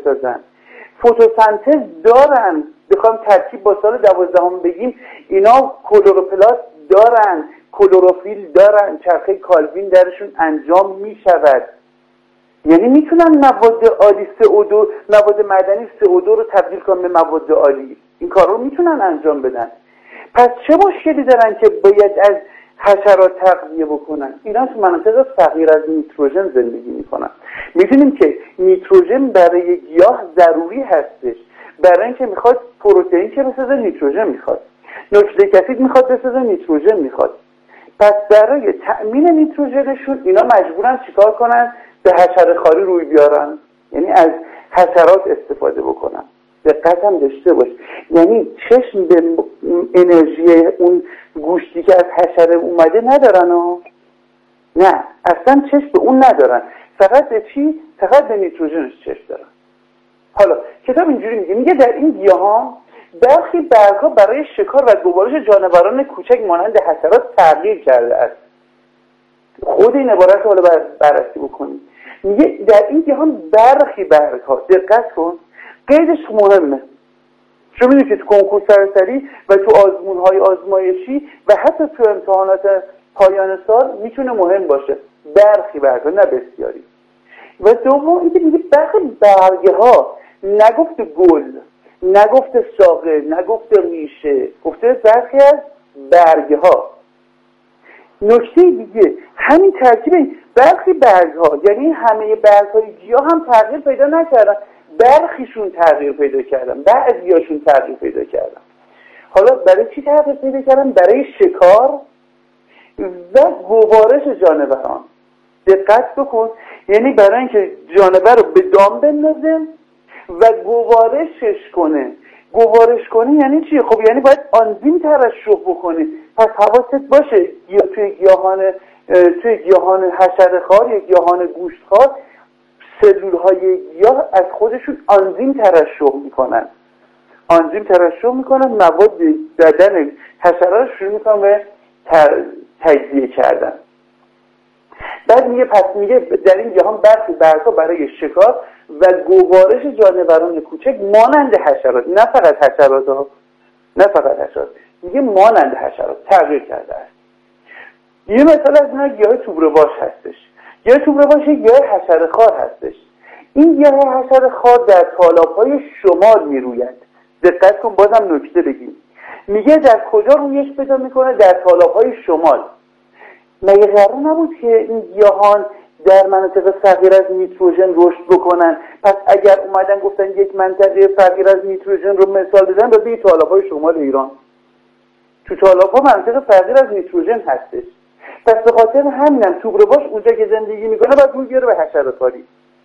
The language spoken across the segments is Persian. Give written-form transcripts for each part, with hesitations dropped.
بسازن، فتوسنتز دارن. بخوام ترکیب با سال 12 بگیم، اینا کلروپلاست دارن، کلروفیل دارن، چرخه کالوین درشون انجام میشود. یعنی میتونن مواد عالی CO2، مواد معدنی CO2 رو تبدیل کنن به مواد عالی. این کار رو میتونن انجام بدن. پس چه مشکلی دارن که باید از حشرات تغذیه بکنن؟ اینا تو مناطق فقیر از نیتروژن زندگی میکنن. میدونیم که نیتروژن برای گیاه ضروری هستش. برای اینکه میخواد پروتئین که بسازه نیتروژن میخواد، نوکلئیک اسید میخواد بسازه نیتروژن میخواد. پس برای تأمین نیتروژنشون اینا مجبورن چیکار کنن؟ به حشره خواری روی بیارن، یعنی از حشرات استفاده بکنن. دقت هم داشته باش، یعنی چشم به انرژی اون گوشتی که از حشره اومده ندارن نه، اصلا چشم به اون ندارن، فقط به چی؟ فقط به نیتروژنش چشم دارن. حالا کتاب اینجوری میگه در این گیاهان برخی برگ‌ها برای شکار و گوارش جانوران کوچک مانند حشرات تغییر کرده است. خود این عبارت رو حالا بررسی بکنید. میگه در این گیاهان برخی برگ‌ها، دقت کن، قیدش مهمه. شما میدونید که تو کنکور سراسری و تو آزمون‌های آزمایشی و حتی تو امتحانات پایان سال میتونه مهم باشه. برخی برگ‌ها، نه بسیاری. و دوم اینکه میگه برخی برگ‌ها، نگفته گل، نگفته ساقه، نگفته ریشه، گفته برخی از برگ‌ها. نکته دیگه همین ترکیب برخی برگ‌ها، یعنی همه برگ‌های گیاه هم تغییر پیدا نکردن، برخیشون تغییر پیدا کردن، بعضیاشون تغییر پیدا کردن. حالا برای چی تغییر پیدا کردن؟ برای شکار و گوارش جانوران. دقت بکن، یعنی برای اینکه جانور رو به دام بندازه و گوارشش کنه. گوارش کنه یعنی چی؟ خب یعنی باید آنزیم ترشح بکنه. پس حواست باشه توی گیاهان حشره‌خوار یا گیاهان گوشتخوار سلول‌های گیاه از خودشون آنزیم ترشح میکنن، مواد بدن حشره رو شروع میکنن به تجزیه کردن. بعد میگه در این گیاهان برخی برگ‌ها برای شکار و گوارش جانوران کوچک مانند حشرات، نه فقط حشرات، میگه مانند حشرات تغییر کرده است. یه مثال از اینا گیاه توبرواش هستش. گیاه توبرواش یک گیاه حشره‌خوار هستش. این گیاه حشره‌خوار در تالاب‌های شمال میروید. دقت کن، بازم نکته بگیم. میگه در کجا رویش پیدا میکنه؟ در تالاب‌های شمال. مگه قرار نبود که این گیاهان در مناطق فقیر از نیتروژن رشد بکنن؟ پس اگر اومدن گفتن یک منطقه فقیر از نیتروژن رو مثال بزنن، به تالاب‌های شمال ایران. تو تالاب‌ها منطقه فقیر از نیتروژن هستش. پس به خاطر همینم توبرواش اونجا که زندگی میکنه باید روی بیاره به حشره‌خواری.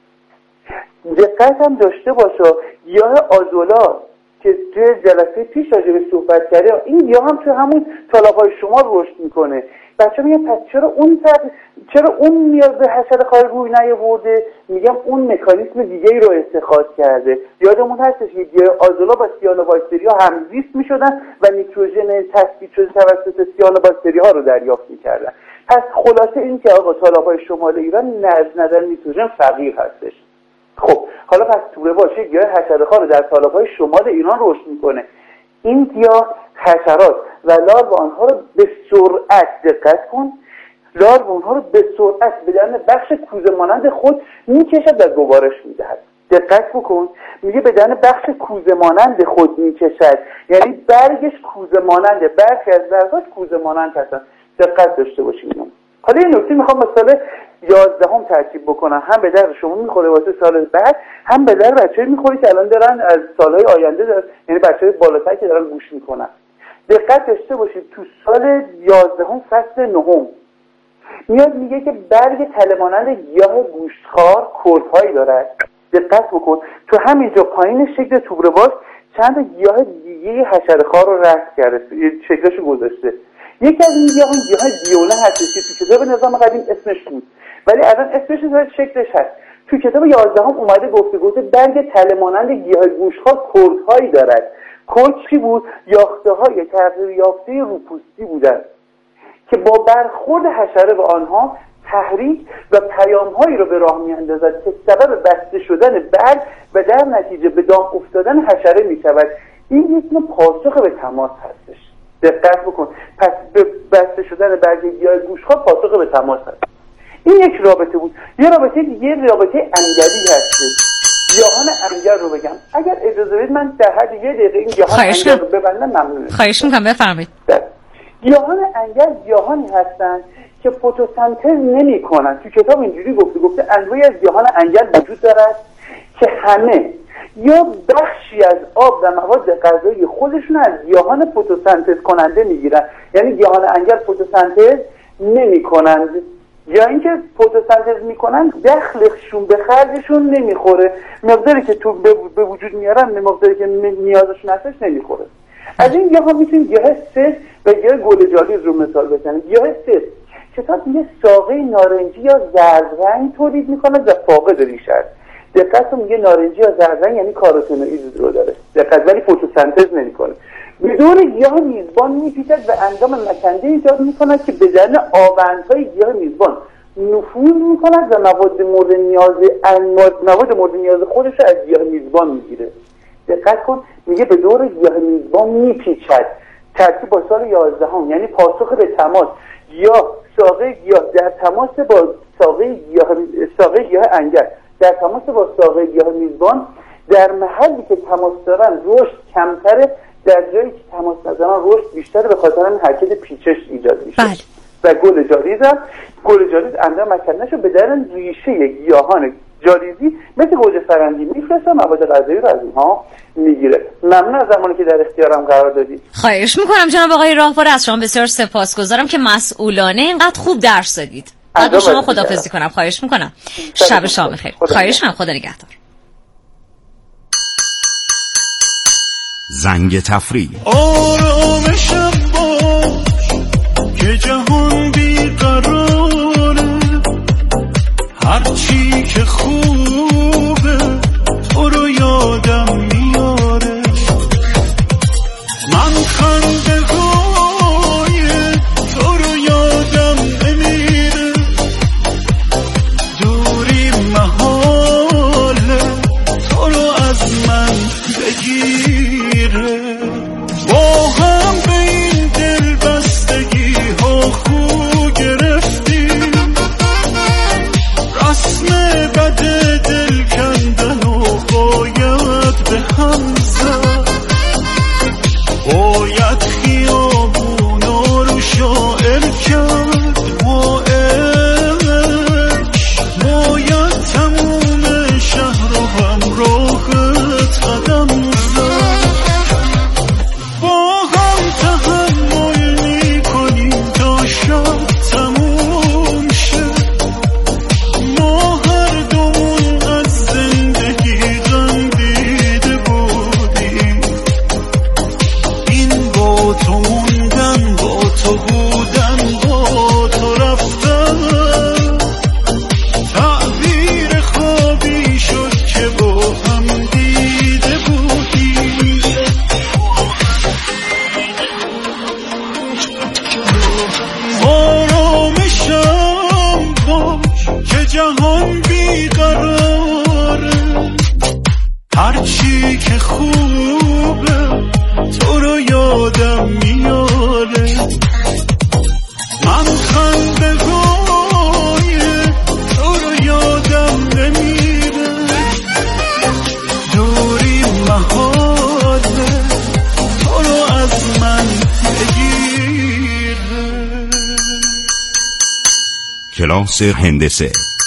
دقت هم داشته باشه، گیاه آزولا که توی جلسه پیش راجع به صحبت کرده، این گیاه هم تو همون تالاب‌های شمال رشد میکنه. بچه‌ها میگن پس چرا اون نیاز به حشره‌خواری روی نیاورده؟ میگم اون مکانیسم دیگه‌ای رو اتخاذ کرده. یادمون هستش که گیاه آزولا با سیانوباکتریا همزیست میشدن و نیتروژن تثبیت شده توسط سیانوباکتریاها رو دریافت میکردن. پس خلاصه این که آقا تالاب‌های شمال ایران از نظر نیتروژن فقیر هستش. خب حالا پس توبرواش گیاه حشره‌خوار در تالاب‌های شمال ایران رشد میکنه. این گیاه حشرات و لارو آنها رو به سرعت، دقت کن، لارو آنها رو به سرعت به درون بخش کوزه مانند خود میکشد و گوارش میدهد. دقت بکن، میگه به درون بخش کوزه مانند خود میکشد، یعنی برگش کوزه ماننده، برخی از برگاش کوزه مانند هستن. دقت داشته باشیم. حالا یه نکته میخوام مثال 11 ترکیب بکنم، هم به در شما میخوره واسه سال بعد، هم به در بچه‌ها میخوره که الان دارن از سالهای آینده دارن، یعنی بچه‌های بالاتر که دارن گوش میکنن. دقت داشته باشید تو سال 11 فصل 9 میاد میگه که برگ تله مانند گیاه گوشتخوار کردهایی دارد. دقت بکن، تو همینجا پایین شکل توبرواش چند گیاه دیگه حشره‌خوار رو رسم کرده، شکلشو گذاشته. یکی از این گیاه دیونه هستش که تو کتاب نظام قدیم اسمش بود، ولی الان اسمش شکلش هست. تو کتاب 11 اومده گفته برگ تله مانند گیاه گوشتخوار کردهایی دارد. کرد چی بود؟ یافته‌های تغییر یافته روپوستی بودند که با برخورد حشره به آنها تحریک و پیام‌هایی رو به راه می‌اندازد که سبب بسته شدن برگ و در نتیجه به دام افتادن حشره می‌شود. این یک نوع پاسخ به تماس هستش. دقت بکن. پس به بسته شدن برگ گیاه گوشخوار پاسخ به تماس هست. این یک رابطه بود. یه رابطه دیگه رابطه انگلی هستش. گیاهان انگل رو بگم. اگر اجازه بدید من در حد 1 دقیقه این گیاهان انگل رو ببندم ممنونم. خواهش می‌کنم بفرمایید. گیاهان انگل گیاهانی هستند که فتوسنتز نمی‌کنند. تو کتاب اینجوری گفته انواعی از گیاهان انگل وجود دارد که همه یا بخشی از آب و مواد غذایی خودشون از گیاهان فتوسنتز کننده میگیرن. یعنی گیاهان انگل فتوسنتز نمی‌کنند یا اینکه فتوسنتز میکنن دخلشون به خرجشون نمیخوره، مقداری که تو به وجود میارن مقداری که نیازشون هستش نمیخوره. از این گیاه ها میتونیم گیاه سس و گیاه گلجالی رو مثال بزنیم. گیاه سس کتاب میگه ساقه نارنجی یا زرد تولید میکنه و فاقد ریشه است. دقت میگه نارنجی یا زرد یعنی کاروتنوئید رو داره. دقت ولی فتوسنتز نمیکنه. بدون گیاه میزبان میپیچد و اندام مکنده ایجاد میکند که به درون آوندهای گیاه میزبان نفوذ میکند و مواد مورد نیاز خودش رو از گیاه میزبان میگیره. دقت کن میگه به دور گیاه میزبان میپیچد. ترتیب با سال 11 یعنی پاسخ به تماس یا ساقه گیاه در تماس با ساقه گیاه انگل در تماس با ساقه گیاه میزبان در محلی که تماس دارن رشد کمتره، در جایی که تماس ندارن رشد بیشتره، به خاطر این حرکت پیچش ایجاد میشه. بله. و گل جاریز اندام مکنه‌شو به درون ریشه گیاهان جاریزی مثل گوجه فرنگی میفرسته، مواد غذایی رو از اینها میگیره. ممنون از زمانی که در اختیارم قرار دادید. خواهش میکنم جناب آقای راهبر، از شما بسیار سپاسگزارم که مسئولانه اینقدر خوب درس دادید. بعد شما خداحافظی کنم. خواهش میکنم. شب شما بخیر. خواهش میکنم. خدا نگهدار. زنگ تفریح. آرامشم باش که جهان بیقراره، هرچی که خوبه تو رو یادم میاره، من خنده های تو رو یادم نمیره، دوری محاله تو رو از من بگیره، با هم به این دل بستگی ها خو گرفتیم، رسم بد دل کندن و باید به هم زد، باید خیابونا رو شاعر کرد با عشق، باید تموم شهر رو همراهت قدم زد، با هم تحمل میکنیم تا شب تموم شه، ما هر دومون از زندگی غم دیده بودیم، این با تو موندن، با تو بودن، با تو رفتن، تعبیر خوابی شد که با هم دیده بودیم، آرامشم باش که جهان بیقراره، هرچی که خوبه تو رو یادم میاره، من خنده های تو رو یادم نمیره، دوری محاله تو رو از من بگیره. کلاس هندسه.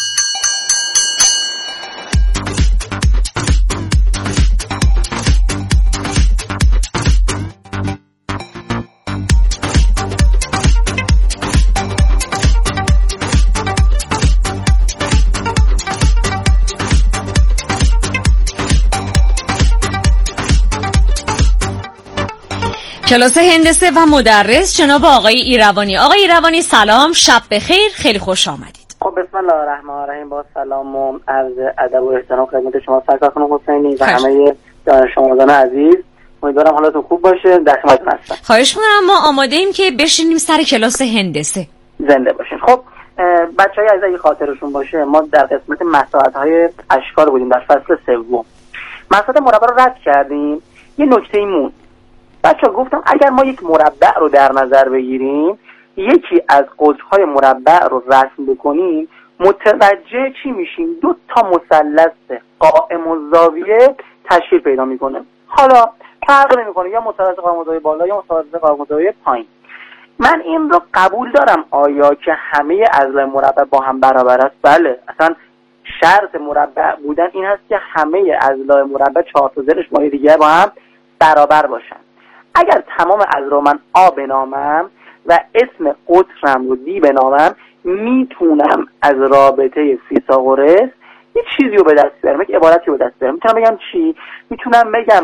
کلاس هندسه و مدرس جناب آقای ایروانی. آقای ایروانی سلام، شب بخیر، خیلی خوش آمدید. خب بسم الله الرحمن الرحیم. با سلام و عرض ادب و احترام خدمت شما سرکار خانم حسینی و همه دانش آموزان عزیز. امیدوارم حالتون خوب باشه. در خدمتتون هستم. خواهش می‌کنم. ما آماده ایم که بشینیم سر کلاس هندسه. زنده باشین. خب بچهای عزیز اگه خاطرشون باشه ما در قسمت مساحت‌های اشکال بودیم در فصل سوم. مساحت مربع رو رد کردیم. یه نکته مون بچه‌ها گفتم اگر ما یک مربع رو در نظر بگیریم، یکی از قطرهای مربع رو رسم بکنیم، متوجه چی میشیم؟ 2 تا مثلث قائم الزاویه تشکیل پیدا میکنه. حالا فرق نمیکنه یا مثلث قائم الزاویه بالا یا مثلث قائم الزاویه پایین. من این رو قبول دارم آیا که همه اضلاع مربع با هم برابر است؟ بله، اصلا شرط مربع بودن این هست که همه اضلاع مربع 4 تا ضلعش با دیگه با هم برابر باشن. اگر تمام اضلاع من آ بنامم و اسم قطرم رو دی بنامم، میتونم از رابطه فیثاغورس یه چیزی رو به دست بیارم، یک عبارتی رو به دست بیارم. میتونم بگم چی؟ میتونم بگم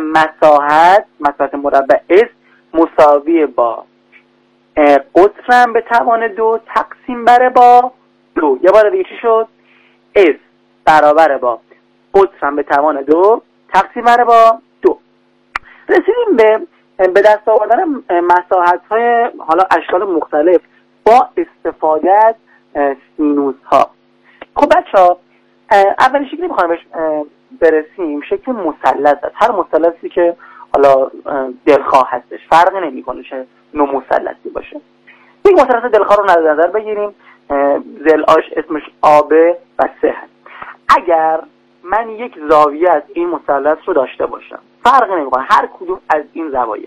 مساحت مربع S مساوی با قطرم به توان 2 تقسیم بر با 2. یه بار دیگه چی شد؟ S برابر با قطرم به توان 2 تقسیم بر با 2. رسیدیم به دست آوردن مساحت‌های حالا اشکال مختلف با استفاده از سینوس ها. خب بچه‌ها اولین شکلی می‌خوایم بهش برسیم شکل مثلث است. هر مثلثی که حالا دلخواه هستش، فرقی نمی‌کنه چه نوع مثلثی باشه. یک مثلث دلخواه رو در نظر بگیریم، ضلعاش اسمش AB و C هست. اگر من یک زاویه از این مثلث رو داشته باشم، فرقی نمی‌کنه هر کدوم از این زوایا،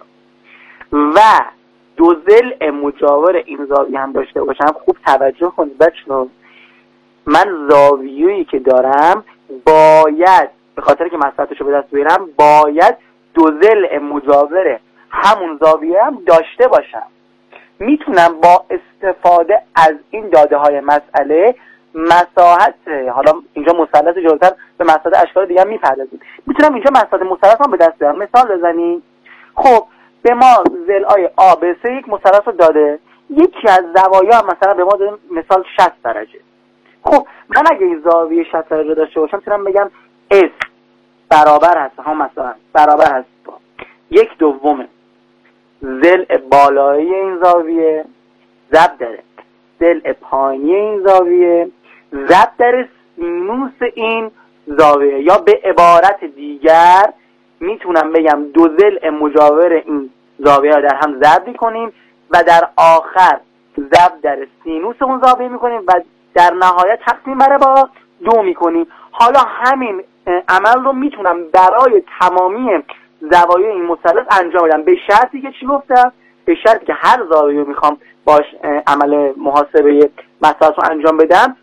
و 2 ضلع مجاور این زاویه هم داشته باشم، خوب توجه کنید بچه‌ها، من زاویه‌ای که دارم باید به خاطر که مساحتش رو به دست بیارم باید 2 ضلع مجاور همون زاویه هم داشته باشم. میتونم با استفاده از این داده های مسئله مساحت، حالا اینجا مثلث جلوتر به مساحت اشکال دیگه هم میپردازیم، میتونم اینجا مساحت مثلث هم به دست بیارم. مثال بزنیم. خب به ما ضلعای A B C یک مثلث رو داده، یکی از زوایا هم مثلا به ما داده مثال 60 درجه. خب من اگه این زاویه 60 درجه داشته باشم میتونم بگم S برابر هست، هم مثلا برابر هست با 1/2 ضلع بالایی این زاویه ضرب در ضلع پایینی این زاویه ضرب در سینوس این زاویه. یا به عبارت دیگر میتونم بگم 2 ضلع مجاور این زاویه رو در هم ضرب کنیم و در آخر ضرب در سینوس اون زاویه میکنیم و در نهایت تقسیم بر با 2 میکنیم. حالا همین عمل رو میتونم برای تمامی زوایای این مثلث انجام بدم، به شرطی که چی گفتم؟ به شرطی که هر زاویه رو میخوام باش عمل محاسبه مساحت رو انجام بدم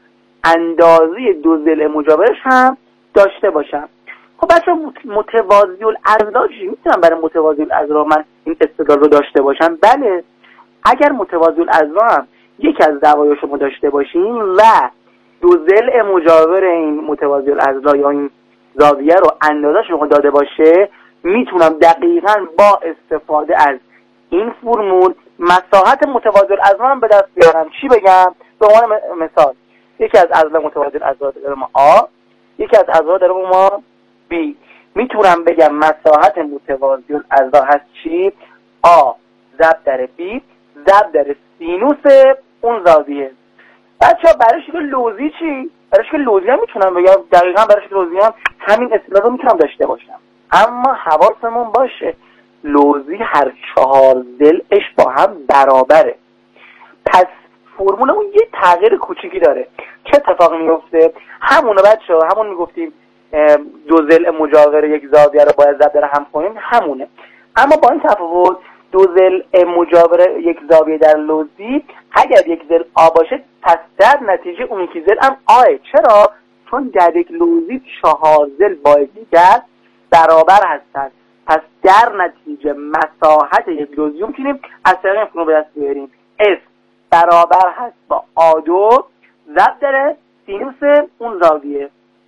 اندازه 2 ضلع مجاورش هم داشته باشم. خب بچه متوازی الاضلاع چی؟ میتونم برای متوازی الاضلاع من این استدلال رو داشته باشم؟ بله، اگر متوازی الاضلاع هم یکی از زوایاش رو داشته باشیم و 2 ضلع مجاور این متوازی الاضلاع یا این زاویه رو اندازه‌اش رو داده باشه، میتونم دقیقاً با استفاده از این فرمول مساحت متوازی الاضلاع هم به دست بیارم. چی بگم؟ به عنوان مثال یکی از اضلاع متوازی الاضلاع داره ما A، یکی از اضلاع داره ما B. میتونم بگم مساحت متوازی الاضلاع هست چی؟ A ضرب در B ضرب در سینوس اون زاویه. بچه‌ها برای شکل لوزی چی؟ برای شکل لوزی هم میتونم بگم دقیقاً برای شکل لوزی هم همین اصطلاح رو میتونم داشته باشم، اما حواسمون باشه لوزی هر 4 ضلعش با هم برابره. پس فرمولمون یه تغییر کوچیکی داره. چه اتفاقی میفته؟ همونه بچه‌ها، همون میگفتیم 2 ضلع مجاور یک زاویه رو باید ضرب در هم کنیم، همونه. اما با این تفاوت 2 ضلع مجاور یک زاویه در لوزی اگر یک ضلع آ باشه پس در نتیجه اون یکی ضلع هم آه. چرا؟ چون در یک لوزی 4 ضلع با یکدیگر برابر هستند. پس در نتیجه مساحت یک لوزی رو میتونیم از طریق این فرمول به دست بیاریم. S برابر هست با A2 ضرب در سینوس اون زاویه.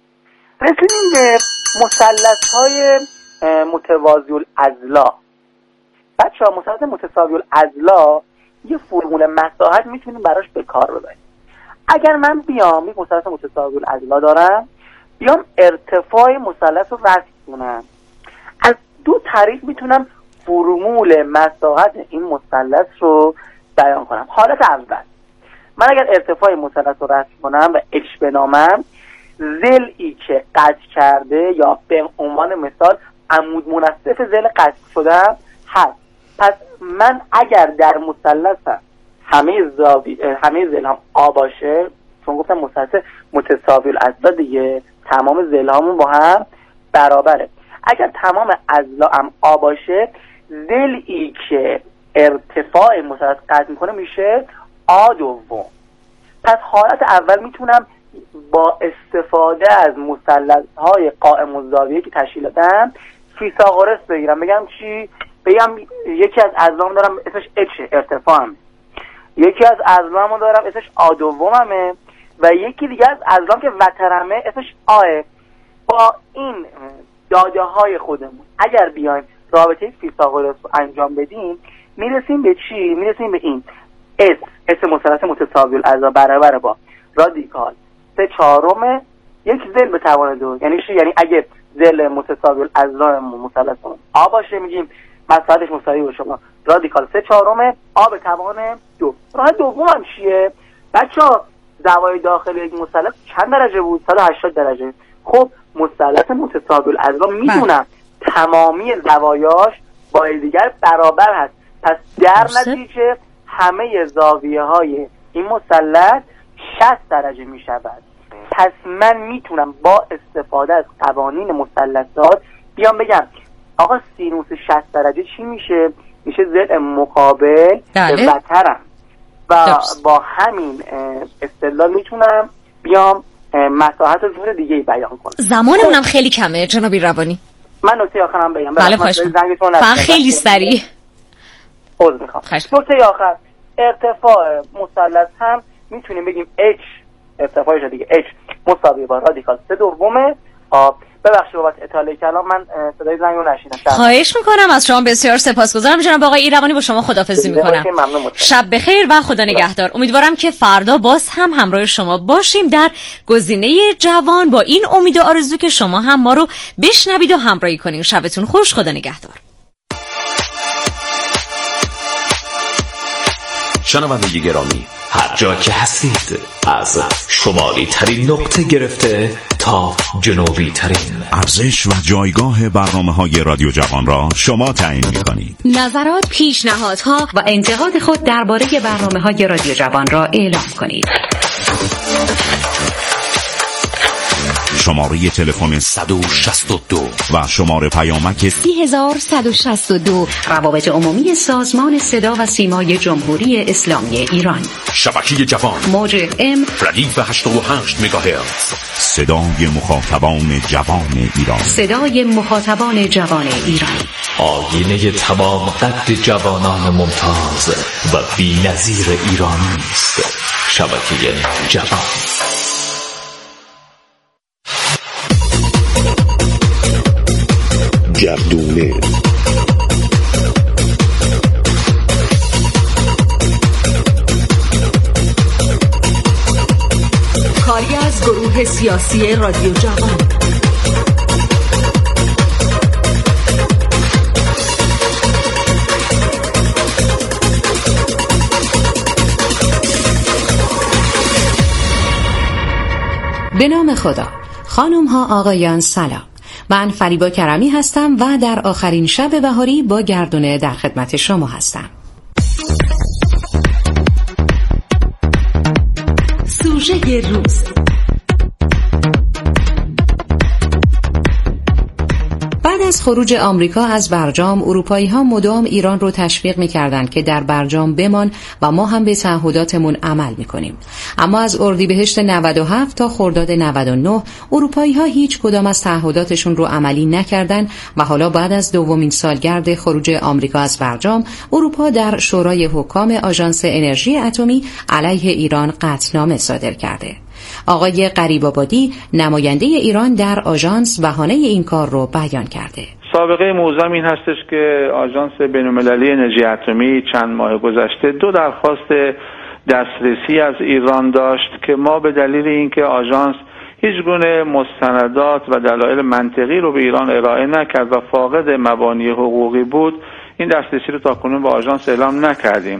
رسیدیم به مثلث‌های متوازی الاضلاع. بچه‌ها مثلث متساوی الاضلاع یه فرمول مساحت میتونیم براش به کار ببریم. اگر من بیام یک مثلث متساوی الاضلاع دارم، بیام ارتفاع مثلث رو رسم کنم، از 2 طریق میتونم فرمول مساحت این مثلث رو بیان کنم. حالت اول من اگر ارتفاع مثلث رو رسم کنم و اچ بنامم، ضلعی که قطع کرده یا به عنوان مثال عمود منصف ضلع قطع شده هست. پس من اگر در مثلثم همه ضلعام آ باشه، چون گفتم مثلث متساوی الاضلاع دیگه، تمام ضلعامون با هم برابره. اگر تمام اضلاعم آ باشه، ضلعی که ارتفاع مثلث قطع میکنه میشه آ دوم. پس حالت اول میتونم با استفاده از مثلث‌های قائم الزاویه که تشکیل دادم فیثاغورس بگیرم. بگم چی؟ بگم یکی از اضلاعم دارم اسمش اچ ارتفاعم، یکی از اضلاعم دارم اسمش آ دوممه و یکی دیگه از اضلاعم که وترمه اسمش آه. با این داده های خودمون اگر بیایم رابطه فیثاغورس رو انجام بدیم، میرسیم به چی؟ میرسیم به این اس مثلث متساوی الاضلاع برابر با رادیکال 3/4 یک ضلع به توان 2. یعنی چی؟ یعنی اگه ضلع متساوی الاضلاع مثلث آ باشه، میگیم مساحتش مساوی باشه با رادیکال 3/4 آ به توان 2. راه دوم هم چیه بچه‌ها؟ زوایای داخل یک مثلث چند درجه بود؟ 180 درجه. خب مثلث متساوی الاضلاع میدونم تمامی زوایاش با دیگر برابر هست، پس در نتیجه همه زاویه های این مثلث 60 درجه می شود. پس من میتونم با استفاده از قوانین مثلثات بیام بگم آقا سینوس 60 درجه چی میشه؟ میشه ضلع مقابل به وترم و با همین استدلال میتونم بیام مساحت رو جور دیگه بیان کنم. زمانمونم خیلی کمه جنابی روانی. من نکته آخرم بگم. بله خواهش می‌کنم. خیلی سریع. عذر میخوام. نکته آخر، ارتفاع مثلث هم میتونیم بگیم h ارتفاعش دیگه h مساوی با رادیکال 3/2 آب. ببخشید بابت اطاله کلام من صدای زنگ رو نشیدم. خواهش میکنم از شما، بسیار سپاسگزارم جناب آقای ایروانی. با شما خداحافظی میکنم. شب بخیر و خدا نگهدار. امیدوارم که فردا باز هم همراه شما باشیم در گزینه جوان، با این امید و آرزو که شما هم ما رو بشنوید و همراهی کنید. شبتون خوش، خدا نگهدار. شنونده گرامی، هر جا که هستید، از شمالی ترین نقطه گرفته تا جنوبی ترین، ارزش و جایگاه برنامه‌های رادیو جوان را شما تعیین می‌کنید. نظرات، پیشنهادها و انتقاد خود درباره برنامه‌های رادیو جوان را اعلام کنید. شماره تلفن 162 و شماره پیامک 3162. روابط عمومی سازمان صدا و سیمای جمهوری اسلامی ایران. شبکه جوان، موج FM ردیف 88 مگاهرتز. صدای مخاطبان جوان ایران. صدای مخاطبان جوان ایران. آینه تمام قد جوانان ممتاز و بی‌نظیر ایرانی است. شبکه جوان. گردونه کاری از گروه سیاسی رادیو جوان. به نام خدا. خانم ها، آقایان، سلام. من فریبا کرمی هستم و در آخرین شب بهاری با گردونه در خدمت شما هستم. سوژه روز. بعد از خروج آمریکا از برجام، اروپایی‌ها مدام ایران رو تشویق می‌کردند که در برجام بمان و ما هم به تعهداتمون عمل می‌کنیم. اما از اردیبهشت 97 تا خرداد 99 اروپایی‌ها هیچ کدام از تعهداتشون رو عملی نکردند و حالا بعد از دومین سالگرد خروج آمریکا از برجام، اروپا در شورای حکام آژانس انرژی اتمی علیه ایران قطعنامه صادر کرده. آقای غریب‌آبادی، نماینده ایران در آژانس، بهانه این کار رو بیان کرده. سابقه موضوع این هستش که آژانس بین‌المللی انرژی اتمی چند ماه گذشته 2 درخواست دسترسی از ایران داشت که ما به دلیل اینکه آژانس هیچ گونه مستندات و دلایل منطقی رو به ایران ارائه نکرد و فاقد مبانی حقوقی بود، این دسترسی رو تاکنون به آژانس اعلام نکردیم.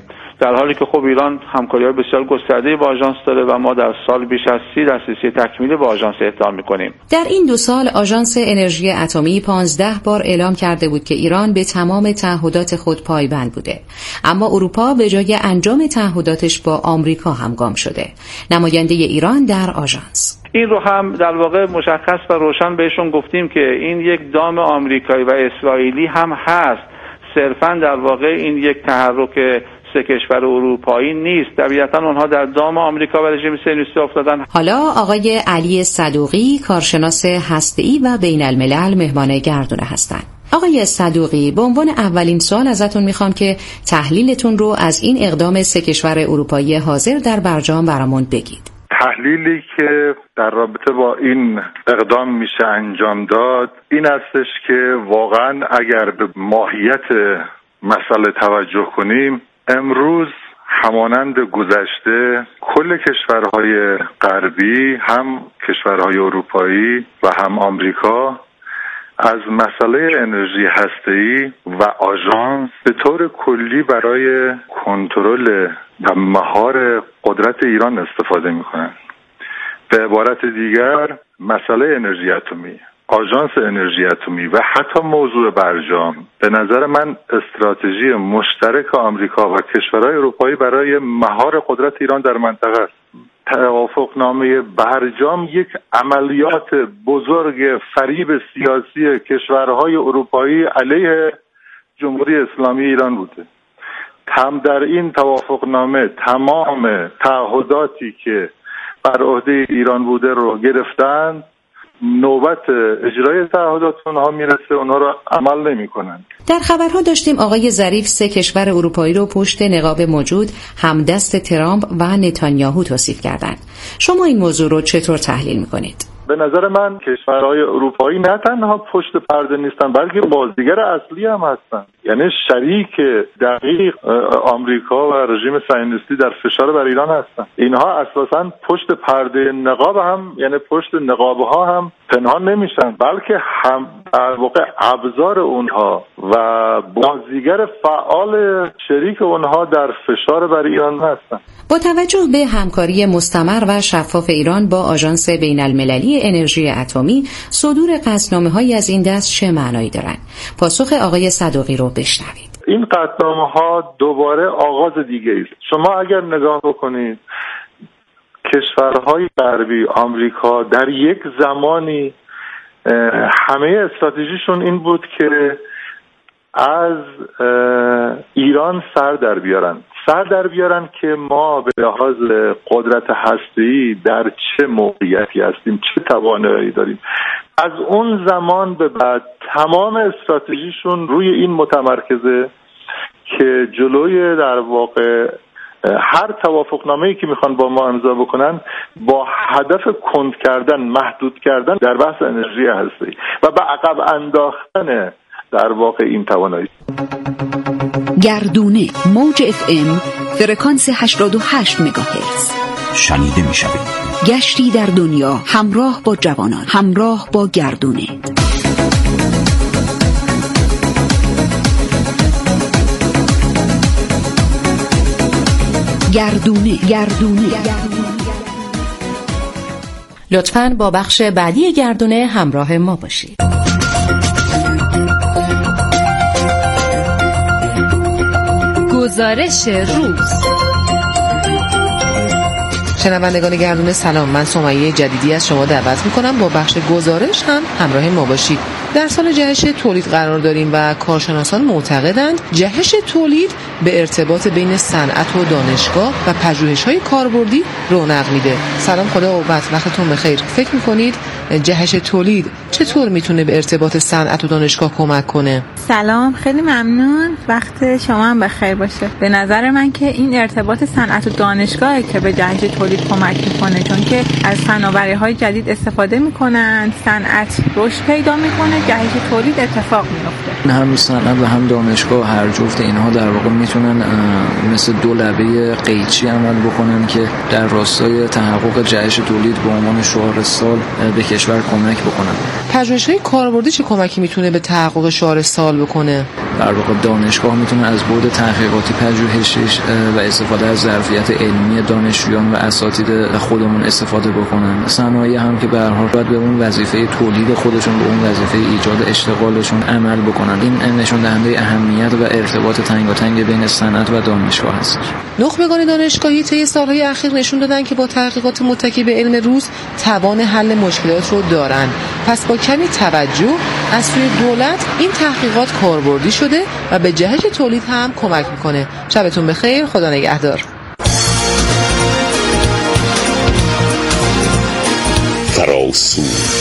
در حالی که خب ایران همکاری‌های بسیار گسترده‌ای با آژانس داره و ما در سال بیش از 30 دسترسی تکمیلی با آژانس اقدام می‌کنیم. در این 2 سال آژانس انرژی اتمی 15 بار اعلام کرده بود که ایران به تمام تعهدات خود پایبند بوده، اما اروپا به جای انجام تعهداتش با آمریکا همگام شده. نماینده ایران در آژانس این رو هم در واقع مشخص و روشن بهشون گفتیم که این یک دام آمریکایی و اسرائیلی هم هست، صرفاً در واقع این یک تحرک 3 کشور اروپایی نیست. طبیعتاً اونها در دام آمریکا و رژیم صهیونیستی افتادن. حالا آقای علی صدوقی، کارشناس هسته‌ای و بین الملل، مهمان گردونه هستند. آقای صدوقی، به عنوان اولین سوال ازتون میخوام که تحلیلتون رو از این اقدام 3 کشور اروپایی حاضر در برجام برامون بگید. تحلیلی که در رابطه با این اقدام میشه انجام داد این هستش که واقعا اگر به ماهیت مسئله توجه کنیم، امروز همانند گذشته کل کشورهای غربی، هم کشورهای اروپایی و هم آمریکا، از مسئله انرژی هسته‌ای و آژانس به طور کلی برای کنترل و مهار قدرت ایران استفاده می‌کنند. به عبارت دیگر، مسئله انرژی اتمی، آژانس انرژی اتمی و حتی موضوع برجام به نظر من استراتژی مشترک آمریکا و کشورهای اروپایی برای مهار قدرت ایران در منطقه است. توافقنامه برجام یک عملیات بزرگ فریب سیاسی کشورهای اروپایی علیه جمهوری اسلامی ایران بوده. در این توافقنامه تمام تعهداتی که بر عهده ایران بوده رو گرفتن، نوبت اجرای تعهدات اونها میرسه، اونها رو عمل نمی کنن. در خبرها داشتیم آقای ظریف 3 کشور اروپایی رو پشت نقاب موجود همدست ترامپ و نتانیاهو توصیف کردند. شما این موضوع رو چطور تحلیل میکنید؟ به نظر من کشورهای اروپایی نه تنها پشت پرده نیستن، بلکه بازیگر اصلی هم هستن. یعنی شریک دقیق آمریکا و رژیم صهیونیستی در فشار بر ایران هستن. اینها اساساً پشت پرده نقاب هم، یعنی پشت نقابها هم پنهان نمیشن، بلکه هم در واقع ابزار اونها و بازیگر فعال شریک اونها در فشار بر ایران هستن. با توجه به همکاری مستمر و شفاف ایران با آژانس بین المللی انرژی اتمی، صدور قطعنامه‌هایی از این دست چه معنایی دارند؟ پاسخ آقای صدوقی رو بشنوید. این قطعنامه‌ها دوباره آغاز دیگه است. شما اگر نگاه بکنید، کشورهای غربی، آمریکا در یک زمانی همه استراتژیشون این بود که از ایران سر در بیارن که ما به لحاظ قدرت هسته‌ای در چه موقعیتی هستیم، چه توانایی داریم. از اون زمان به بعد تمام استراتژیشون روی این متمرکزه که جلوی در واقع هر توافقنامه‌ای که میخوان با ما امضا بکنن با هدف کند کردن، محدود کردن در بحث انرژی هسته‌ای و به عقب انداختن در واقع این توانایی. گردونه، موج FM، فرکانس 88 مگاهرتز. شنیده میشوید. گشتی در دنیا همراه با جوانان، همراه با گردونه. گردونه. لطفاً با بخش بعدی گردونه همراه ما باشید. گزارش روز. شنوندگان گردونه سلام، من سمیه جدیدی از شما دعوت میکنم با بخش گزارش هم همراه ما باشید. در سال جهش تولید قرار داریم و کارشناسان معتقدند جهش تولید به ارتباط بین صنعت و دانشگاه و پژوهش‌های کاربردی رونق میده. سلام، خدا قوت، وقتتون بخیر. فکر میکنید جهش تولید چطور میتونه به ارتباط صنعت و دانشگاه کمک کنه؟ سلام، خیلی ممنون، وقت شما هم بخیر باشه. به نظر من که این ارتباط صنعت و دانشگاهه که به جهش تولید کمک میکنه، چون که از فناوری‌های جدید استفاده میکنن، صنعت رشد پیدا میکنه، جهش تولید اتفاق میفته. هم صنعت و هم دانشگاه، هر جفت اینها در واقع میتونن مثل دو لبه قیچی عمل بکنن که در راستای تحقق جهش تولید به عنوان شعار سال به کشور کمک بکنن. پژوهش‌های کاربردی چه کمکی میتونه به تحقق شعار سال بکنه؟ در واقع دانشگاه میتونه از بعد تحقیقاتی پژوهشیش و استفاده از ظرفیت علمی دانشجویان و اساتید خودمون استفاده بکنن. صنایع هم که به هر حال باید به اون وظیفه تولید خودشون، به اون وظیفه ایجاد اشتغالشون عمل بکنن. این نشون دهنده اهمیت و ارتباط تنگاتنگ بین صنعت و دانشگاه هست. نخبگان دانشگاهی طی سالهای اخیر نشون دادن که با تحقیقات متکی به علم روز توان حل مشکلات رو دارن. پس با کمی توجه از سوی دولت این تحقیقات کاربردی شده و به جهش تولید هم کمک میکنه. شبتون بخیر، خدا نگهدار. فراسو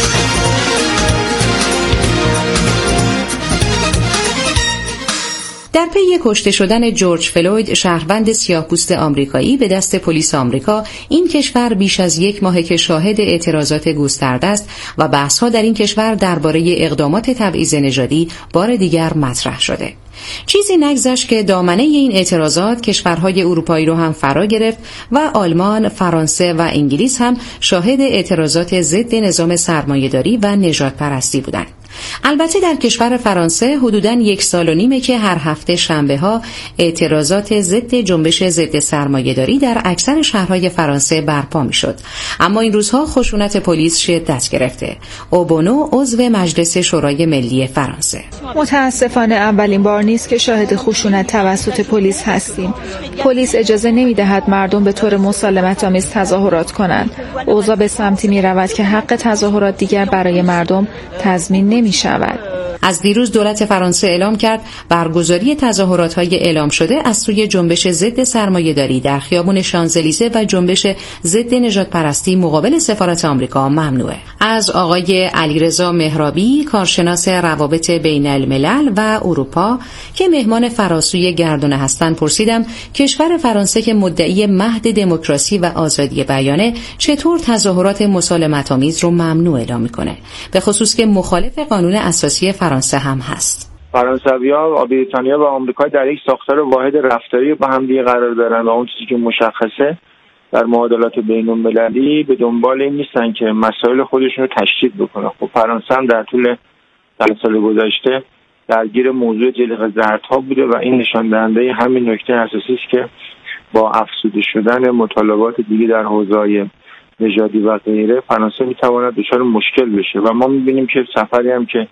در پی کشته شدن جورج فلوید، شهروند سیاه‌پوست آمریکایی به دست پلیس آمریکا، این کشور بیش از یک ماه که شاهد اعتراضات گسترده است و بحث‌ها در این کشور درباره اقدامات تبعیض نژادی بار دیگر مطرح شده. چیزی نگذشت که دامنه این اعتراضات کشورهای اروپایی رو هم فرا گرفت و آلمان، فرانسه و انگلیس هم شاهد اعتراضات ضد نظام سرمایه‌داری و نژادپرستی بودند. البته در کشور فرانسه حدوداً 1.5 سال که هر هفته شنبه‌ها اعتراضات ضد جنبش ضد سرمایه‌داری در اکثر شهرهای فرانسه برپا می‌شد. اما این روزها خشونت پلیس شدت گرفته. اوبونو عضو مجلس شورای ملی فرانسه: متاسفانه اولین بار نیست که شاهد خشونت توسط پلیس هستیم. پلیس اجازه نمی‌دهد مردم به طور مسالمت‌آمیز تظاهرات کنند. اوضاع به سمتی می‌رود که حق تظاهرات دیگر برای مردم تضمین نمی‌شود. از دیروز دولت فرانسه اعلام کرد برگزاری تظاهرات‌های اعلام شده از سوی جنبش ضد سرمایه‌داری در خیابان شانزلیزه و جنبش ضد نژادپرستی مقابل سفارت آمریکا ممنوعه. از آقای علیرضا مهرابی، کارشناس روابط بین الملل و اروپا که مهمان فراسوی گردونه هستند، پرسیدم کشور فرانسه که مدعی مهد دموکراسی و آزادی بیانه چطور تظاهرات مسالمت‌آمیز رو ممنوع اعلام می‌کنه، به خصوص که مخالف قانون اساسی فرانسه هم هست. فرانسوی‌ها، بریتانیا و آمریکا در یک ساختار واحد رفتاری با هم دیگه قرار دارن و اون چیزی که مشخصه در معادلات بین‌المللی به دنبال این نیستن که مسائل خودشون رو تشدید بکنن. خب فرانسه هم در طول 10 سال گذشته درگیر موضوع جلیقه زردها بوده و این نشان دهنده همین نکته اساسی است که با افزوده شدن مطالبات دیگه در حوزه‌های نژادی و غیره فرانسه میتواند دچار مشکل بشه و ما می‌بینیم که سفری هم که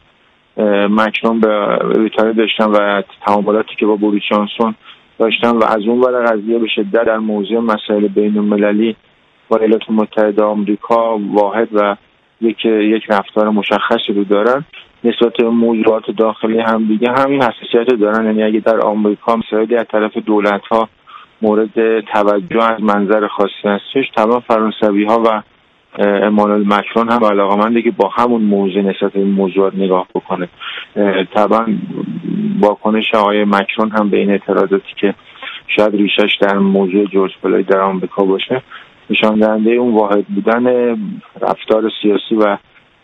مکرون به بریتانیا داشتن و تعاملاتی که با بوریس جانسون داشتن و از اون ور قضیه به شدت در موضوع مسائل بین‌المللی با ایالات متحده آمریکا واحد و یک رفتار مشخصی رو دارن، نسبت به موضوعات داخلی هم دیگه همین حساسیت رو دارن. یعنی اگه در آمریکا مسائلی از طرف دولت‌ها مورد توجه از منظر خاصی هستش، تمام فرانسوی‌ها و امانوئل مکرون هم علاقه‌منده که با همون موضوع نسبت به این موضوعات نگاه بکنه. طبعا واکنش آقای مکرون هم به این اعتراضاتی که شاید ریشش در موضوع جورج فلوید در آمریکا باشه، نشان دهنده اون واحد بودن رفتار سیاسی و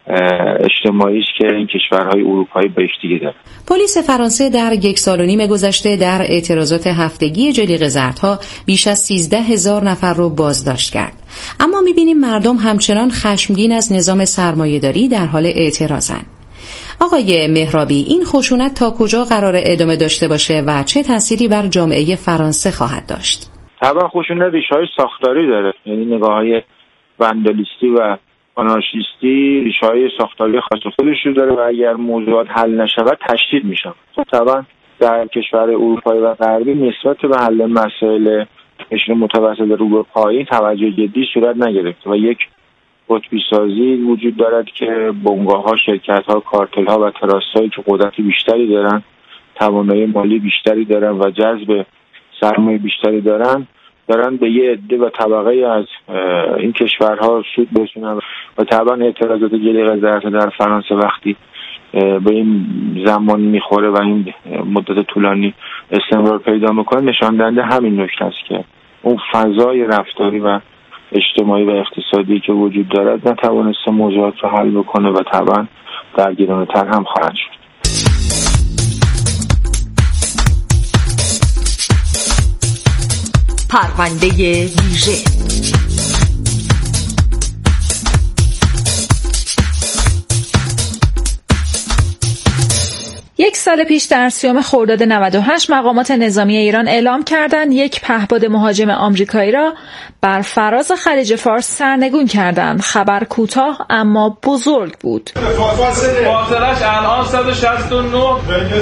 اجتماعی است که این کشورهای اروپایی بهش دیگه داره. پلیس فرانسه در 1.5 سال گذشته در اعتراضات هفتگی جلیقه زردها بیش از 13,000 نفر رو بازداشت کرد. اما می‌بینیم مردم همچنان خشمگین از نظام سرمایه‌داری در حال اعتراضن. آقای مهرابی، این خشونت تا کجا قرار ادامه داشته باشه و چه تأثیری بر جامعه فرانسه خواهد داشت؟ طبعا خشونت ریشه‌های ساختاری داره، یعنی نگاه‌های واندالیستی و آنارشیستی ریشه‌های ساختاری خاص خودش رو داره و اگر موضوعات حل نشود تشدید میشن. طبعا در کشور اروپایی و غربی نسبت به حل مسائل قشر متوسط رو به پایین توجه جدی صورت نگرفته و یک قطبی سازی وجود دارد که بنگاه‌ها، شرکت‌ها، کارتل‌ها و تراست‌هایی که قدرت بیشتری دارن، توانایی مالی بیشتری دارن و جذب سرمایه بیشتری دارن به یه عده و طبقه از این کشورها سود برسونن و طبعا اعتراضات جلیقه زردها در فرانسه وقتی به این زمان میخوره و این مدت طولانی استمرار پیدا میکنه، نشان دهنده همین نکته است که اون فضای رفتاری و اجتماعی و اقتصادی که وجود دارد نتوانسته موضوعات رو حل بکنه و طبعا درگیرانه‌تر هم خواهد شد. پرونده ویژه. سال پیش در 30 خرداد 98 مقامات نظامی ایران اعلام کردند یک پهپاد مهاجم آمریکایی را بر فراز خلیج فارس سرنگون کردند. خبر کوتاه اما بزرگ بود. فاصلش الان 169